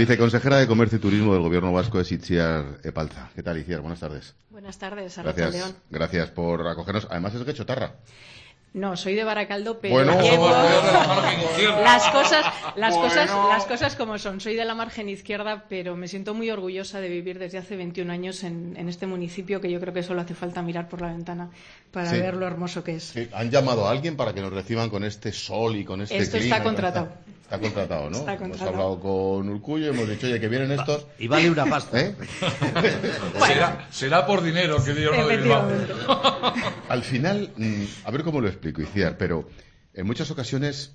Viceconsejera de Comercio y Turismo del Gobierno Vasco es Itziar Epalza. ¿Qué tal, Itziar? Buenas tardes. Buenas tardes, Gracias, gracias por acogernos. Además es Guechotarra. No, soy de Baracaldo, pero bueno, llevo las cosas como son. Soy de la margen izquierda, pero me siento muy orgullosa de vivir desde hace 21 años en este municipio, que yo creo que solo hace falta mirar por la ventana para ver lo hermoso que es. Sí. ¿Han llamado a alguien para que nos reciban con este sol y con este Esto clima? Está contratado. Está contratado, ¿no? Está contratado. Hemos hablado con Urkullu y hemos dicho, oye, que vienen estos... Y vale una pasta. ¿Eh? Bueno. Será por dinero, que Dios no Bilbao. Al final, a ver cómo lo explico, Itziar, pero en muchas ocasiones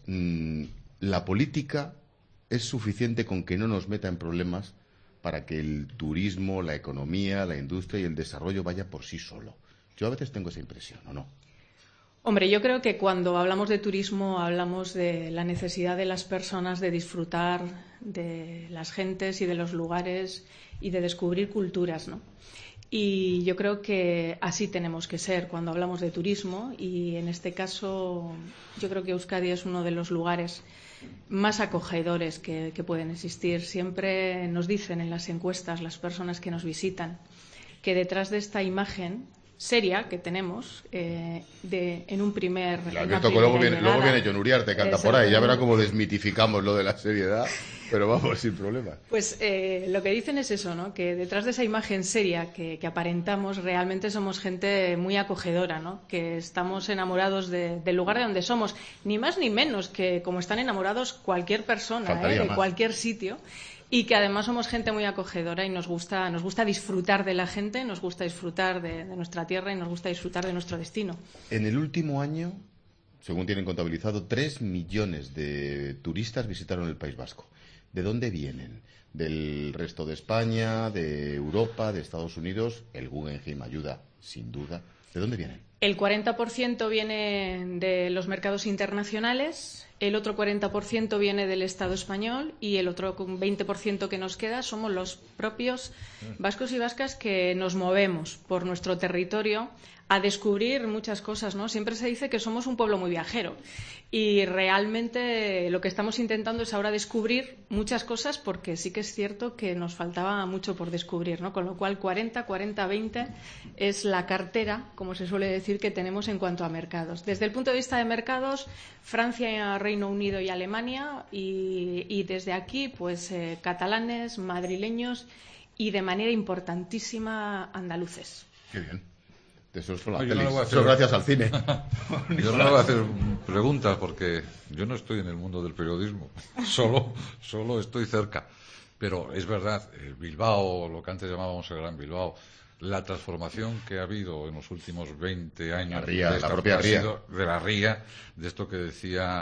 la política es suficiente con que no nos meta en problemas para que el turismo, la economía, la industria y el desarrollo vaya por sí solo. Yo a veces tengo esa impresión, ¿o no? Hombre, yo creo que cuando hablamos de turismo hablamos de la necesidad de las personas de disfrutar de las gentes y de los lugares y de descubrir culturas, ¿no? Y yo creo que así tenemos que ser cuando hablamos de turismo, y en este caso yo creo que Euskadi es uno de los lugares más acogedores que pueden existir. Siempre nos dicen en las encuestas las personas que nos visitan que detrás de esta imagen seria que tenemos en un primer luego viene Jon Uriarte, canta por ahí, ya verá cómo desmitificamos lo de la seriedad, pero vamos, sin problema. Pues lo que dicen es eso, ¿no? Que detrás de esa imagen seria que aparentamos, realmente somos gente muy acogedora, ¿no? Que estamos enamorados del lugar de donde somos, ni más ni menos que como están enamorados cualquier persona de cualquier sitio. Y que además somos gente muy acogedora y nos gusta disfrutar de la gente, nos gusta disfrutar de nuestra tierra y nos gusta disfrutar de nuestro destino. En el último año, según tienen contabilizado, 3 millones de turistas visitaron el País Vasco. ¿De dónde vienen? ¿Del resto de España, de Europa, de Estados Unidos? El Guggenheim ayuda, sin duda. ¿De dónde vienen? El 40% viene de los mercados internacionales, el otro 40% viene del Estado español y el otro 20% que nos queda somos los propios vascos y vascas que nos movemos por nuestro territorio a descubrir muchas cosas, ¿no? Siempre se dice que somos un pueblo muy viajero y realmente lo que estamos intentando es ahora descubrir muchas cosas, porque sí que es cierto que nos faltaba mucho por descubrir, ¿no? Con lo cual 40-40-20 es la cartera, como se suele decir, que tenemos en cuanto a mercados. Desde el punto de vista de mercados, Francia, Reino Unido y Alemania, y desde aquí pues catalanes, madrileños y de manera importantísima andaluces. Qué bien. Eso es gracias al cine. Yo no le voy a hacer preguntas porque yo no estoy en el mundo del periodismo, solo estoy cerca. Pero es verdad, Bilbao, lo que antes llamábamos el Gran Bilbao, la transformación que ha habido en los últimos 20 años la propia ría. De la ría, de esto que decía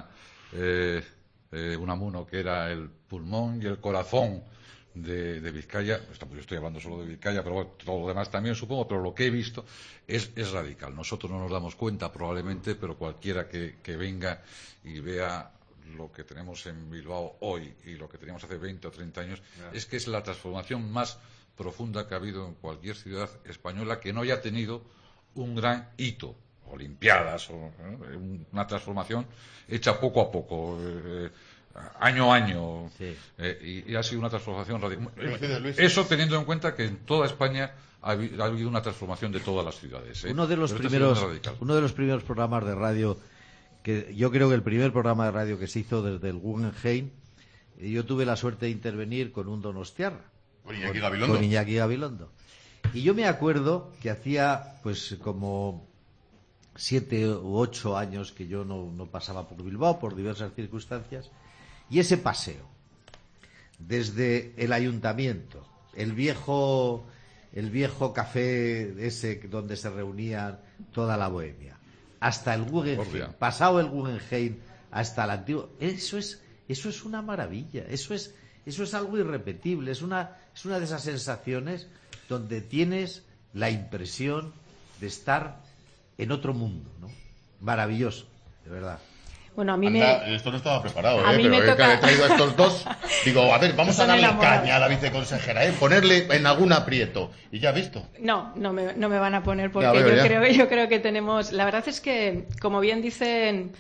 Unamuno, que era el pulmón y el corazón de Vizcaya. Yo estoy hablando solo de Vizcaya, pero bueno, todo lo demás también supongo, pero lo que he visto es radical. Nosotros no nos damos cuenta probablemente, pero cualquiera que venga y vea lo que tenemos en Bilbao hoy y lo que teníamos hace 20 o 30 años, es que es la transformación más profunda que ha habido en cualquier ciudad española que no haya tenido un gran hito, olimpiadas, una transformación hecha poco a poco, año a año, sí. Y ha sido una transformación radical. Eso teniendo en cuenta que en toda España ha habido una transformación de todas las ciudades. Uno de los primeros programas de radio, que yo creo que el primer programa de radio que se hizo desde el Guggenheim, yo tuve la suerte de intervenir con un donostiarra, con Iñaki Gabilondo. Y yo me acuerdo que hacía pues como 7 u 8 años que yo no pasaba por Bilbao por diversas circunstancias. Y ese paseo, desde el ayuntamiento, el viejo café ese donde se reunían toda la bohemia, hasta el Guggenheim, pasado el Guggenheim hasta el antiguo, eso es una maravilla, eso es algo irrepetible, es una de esas sensaciones donde tienes la impresión de estar en otro mundo, ¿no? Maravilloso, de verdad. Bueno, a mí Esto no estaba preparado, a mí me pero toca... he traído a estos dos. Digo, a ver, vamos a darle caña a la viceconsejera, ponerle en algún aprieto. Y ya has visto. No me van a poner, porque yo creo que tenemos... La verdad es que, como bien dicen,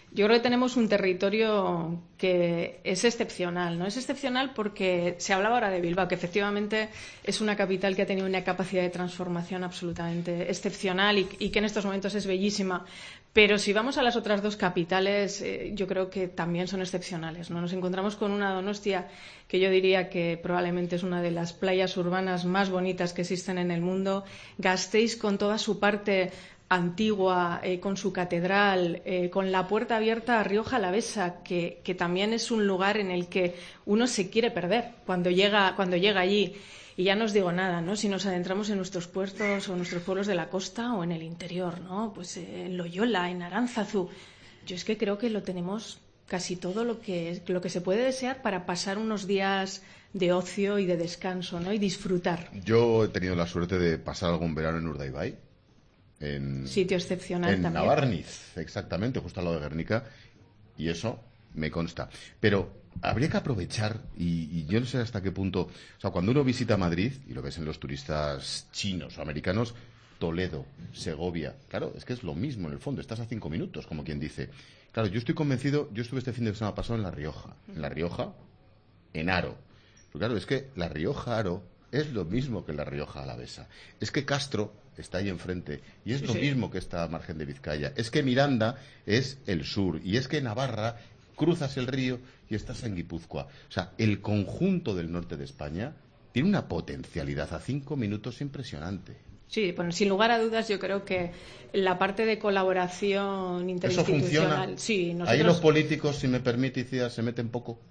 Yo creo que tenemos un territorio que es excepcional, ¿no? Es excepcional porque se hablaba ahora de Bilbao, que efectivamente es una capital que ha tenido una capacidad de transformación absolutamente excepcional y que en estos momentos es bellísima. Pero si vamos a las otras dos capitales, yo creo que también son excepcionales, ¿no? Nos encontramos con una Donostia que yo diría que probablemente es una de las playas urbanas más bonitas que existen en el mundo. Gasteiz con toda su parte antigua, con su catedral, con la puerta abierta a Rioja Alavesa, que también es un lugar en el que uno se quiere perder cuando llega allí. Y ya no os digo nada, ¿no? Si nos adentramos en nuestros puertos o nuestros pueblos de la costa o en el interior, ¿no? Pues en Loyola, en Aránzazu. Yo es que creo que lo tenemos casi todo lo que se puede desear para pasar unos días de ocio y de descanso, ¿no? Y disfrutar. Yo he tenido la suerte de pasar algún verano en Urdaibai. Sitio excepcional en también. Navarniz, exactamente, justo al lado de Guernica, y eso me consta. Pero habría que aprovechar, y yo no sé hasta qué punto, o sea, cuando uno visita Madrid, y lo ves en los turistas chinos o americanos, Toledo, Segovia, claro, es que es lo mismo en el fondo, estás a 5 minutos, como quien dice. Claro, yo estoy convencido, yo estuve este fin de semana pasado en La Rioja, en Haro. Pero claro, es que La Rioja, Haro, es lo mismo que La Rioja Alavesa. Es que Castro está ahí enfrente y es lo mismo que esta margen de Vizcaya. Es que Miranda es el sur y es que Navarra cruzas el río y estás en Guipúzcoa. O sea, el conjunto del norte de España tiene una potencialidad a 5 minutos impresionante. Sí, bueno, sin lugar a dudas yo creo que la parte de colaboración interinstitucional... ¿Eso funciona? Sí, nosotros... Ahí los políticos, si me permite, se meten poco.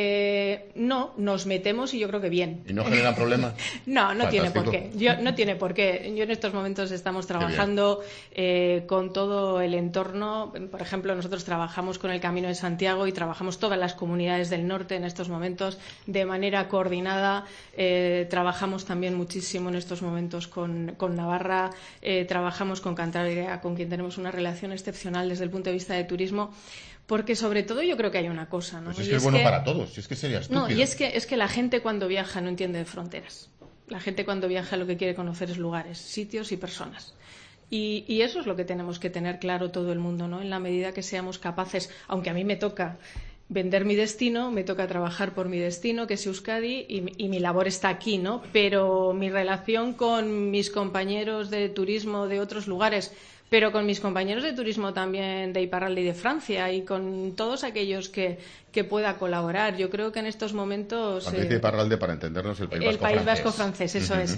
No, nos metemos y yo creo que bien. ¿Y no generan problemas? No tiene por qué. No tiene por qué. Yo en estos momentos estamos trabajando con todo el entorno. Por ejemplo, nosotros trabajamos con el Camino de Santiago y trabajamos todas las comunidades del norte en estos momentos de manera coordinada. Trabajamos también muchísimo en estos momentos con Navarra. Trabajamos con Cantabria, con quien tenemos una relación excepcional desde el punto de vista de turismo. Porque sobre todo yo creo que hay una cosa, ¿no? Pues es bueno para todos, si es que sería estúpido. No, y es que la gente cuando viaja no entiende de fronteras. La gente cuando viaja lo que quiere conocer es lugares, sitios y personas. Y eso es lo que tenemos que tener claro todo el mundo, ¿no? En la medida que seamos capaces, aunque a mí me toca vender mi destino, me toca trabajar por mi destino, que es Euskadi, y mi labor está aquí, ¿no? Pero mi relación con mis compañeros de turismo de otros lugares, pero con mis compañeros de turismo también de Iparralde y de Francia y con todos aquellos que pueda colaborar. Yo creo que en estos momentos... Cuando dice Iparralde, para entendernos, el País Vasco francés, eso es.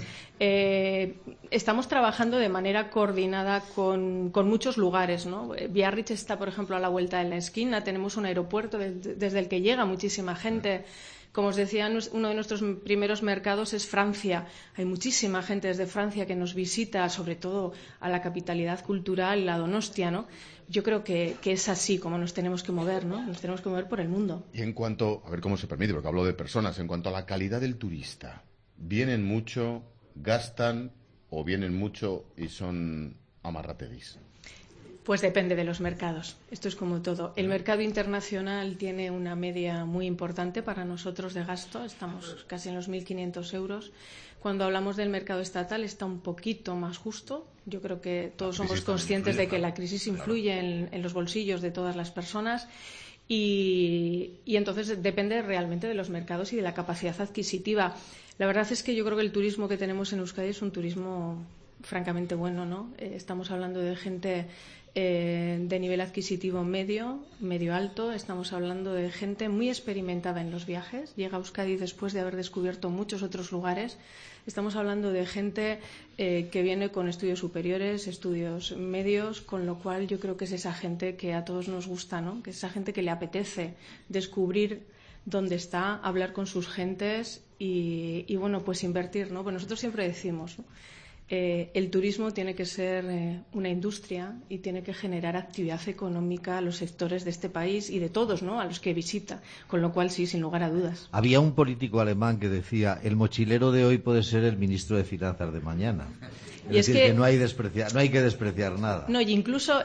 Estamos trabajando de manera coordinada con muchos lugares, ¿no? Biarritz está, por ejemplo, a la vuelta de la esquina. Tenemos un aeropuerto desde el que llega muchísima gente. Como os decía, uno de nuestros primeros mercados es Francia. Hay muchísima gente desde Francia que nos visita, sobre todo a la capitalidad cultural, la Donostia, ¿no? Yo creo que es así como nos tenemos que mover, ¿no? Nos tenemos que mover por el mundo. Y en cuanto, a ver cómo se permite, porque hablo de personas, en cuanto a la calidad del turista, ¿vienen mucho, gastan o vienen mucho y son amarrategis? Pues depende de los mercados. Esto es como todo. El mercado internacional tiene una media muy importante para nosotros de gasto. Estamos casi en los 1.500 euros. Cuando hablamos del mercado estatal está un poquito más justo. Yo creo que todos somos conscientes de que la crisis influye en los bolsillos de todas las personas. Y entonces depende realmente de los mercados y de la capacidad adquisitiva. La verdad es que yo creo que el turismo que tenemos en Euskadi es un turismo francamente bueno, ¿no? Estamos hablando de gente de nivel adquisitivo medio alto. Estamos hablando de gente muy experimentada en los viajes. Llega a Euskadi después de haber descubierto muchos otros lugares. Estamos hablando de gente que viene con estudios superiores, estudios medios, con lo cual yo creo que es esa gente que a todos nos gusta, ¿no? Que es esa gente que le apetece descubrir dónde está, hablar con sus gentes y bueno, pues invertir, ¿no? Pues nosotros siempre decimos, ¿no? El turismo tiene que ser una industria y tiene que generar actividad económica a los sectores de este país y de todos, ¿no? A los que visita. Con lo cual, sí, sin lugar a dudas. Había un político alemán que decía: el mochilero de hoy puede ser el ministro de Finanzas de mañana. Es decir, que no hay que despreciar nada. No, y incluso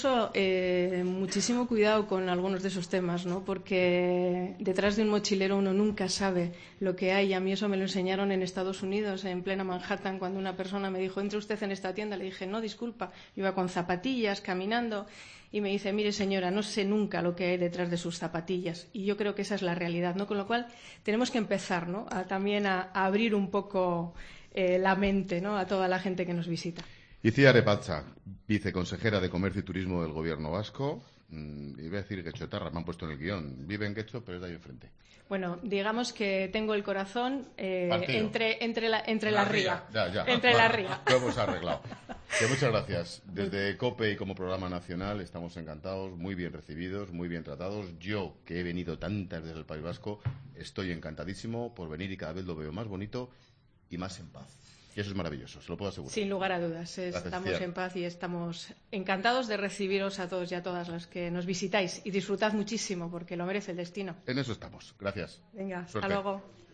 muchísimo cuidado con algunos de esos temas, ¿no? Porque detrás de un mochilero uno nunca sabe lo que hay. A mí eso me lo enseñaron en Estados Unidos, en plena Manhattan, cuando una persona persona me dijo, ¿entra usted en esta tienda? Le dije, no, disculpa, yo iba con zapatillas, caminando, y me dice, mire señora, no sé nunca lo que hay detrás de sus zapatillas. Y yo creo que esa es la realidad, ¿no? Con lo cual tenemos que empezar, ¿no? También a abrir un poco la mente, ¿no? A toda la gente que nos visita. Itziar Epatza, viceconsejera de Comercio y Turismo del Gobierno vasco. Y voy a decir Getxotarra, me han puesto en el guión. Vive en Getxo, pero es de ahí enfrente. Bueno, digamos que tengo el corazón entre la ría. Ya. Entre la ría. Lo hemos arreglado. Que muchas gracias. Desde COPE y como programa nacional estamos encantados, muy bien recibidos, muy bien tratados. Yo, que he venido tantas desde el País Vasco, estoy encantadísimo por venir y cada vez lo veo más bonito y más en paz. Y eso es maravilloso, se lo puedo asegurar. Sin lugar a dudas. Estamos en paz y estamos encantados de recibiros a todos y a todas los que nos visitáis. Y disfrutad muchísimo, porque lo merece el destino. En eso estamos. Gracias. Venga, Suerte. hasta luego.